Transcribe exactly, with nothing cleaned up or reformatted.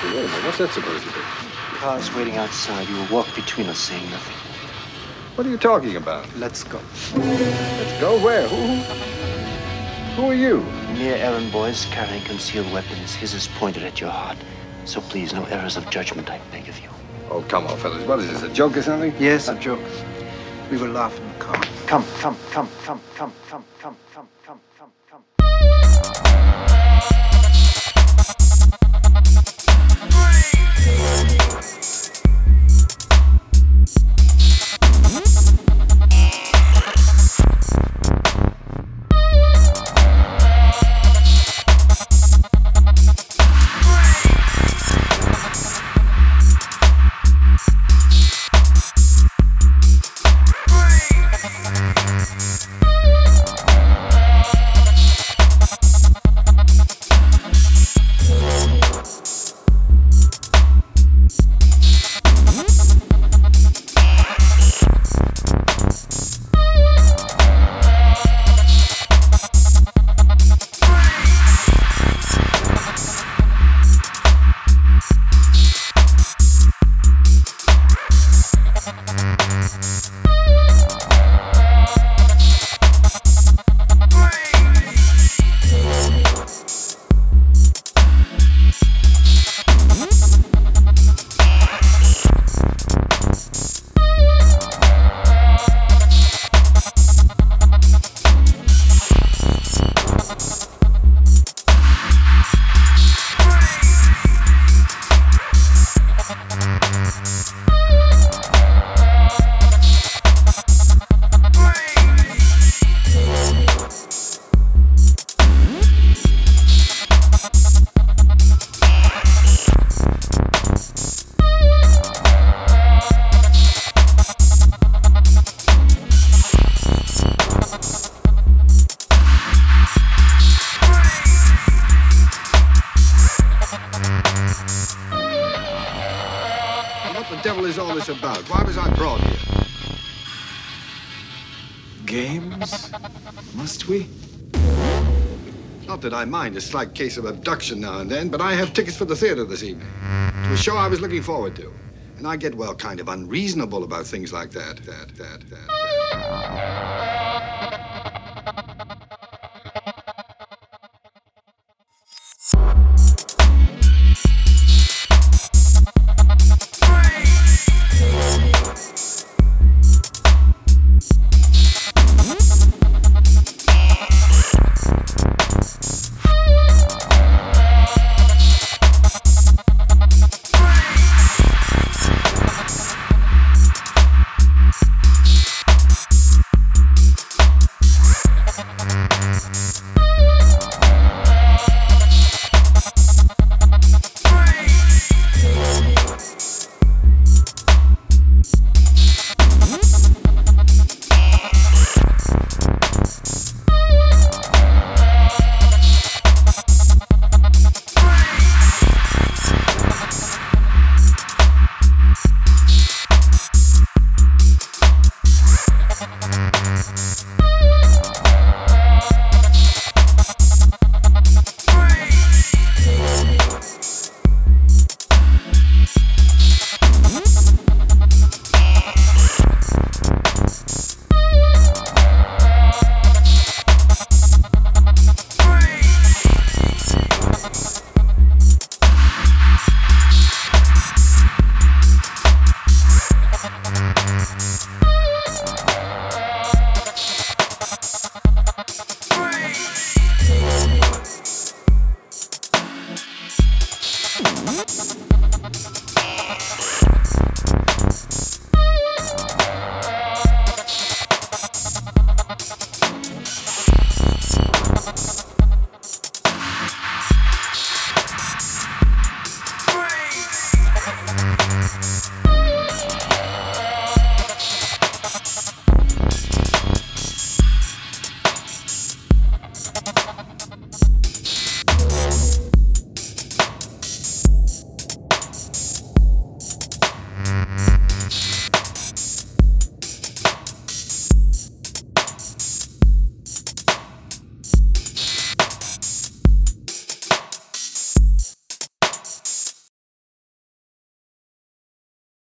Hey, wait a minute. What's that supposed to be? The car's waiting outside. You will walk between us, saying nothing. What are you talking about? Let's go. Let's go where? Who? Who are you? Mere errand boys carrying concealed weapons. His is pointed at your heart. So please, no errors of judgment, I beg of you. Oh, come on, fellas. What is this, a joke or something? Yes, a joke. We will laugh in the car. Come, come, come, come, come, come, come, come, come, come, come. What the devil is all this about? Why was I brought here? Games? Must we? Not that I mind a slight case of abduction now and then, but I have tickets for the theater this evening. To a show I was looking forward to. And I get, well, kind of unreasonable about things like that. That, that, that, that.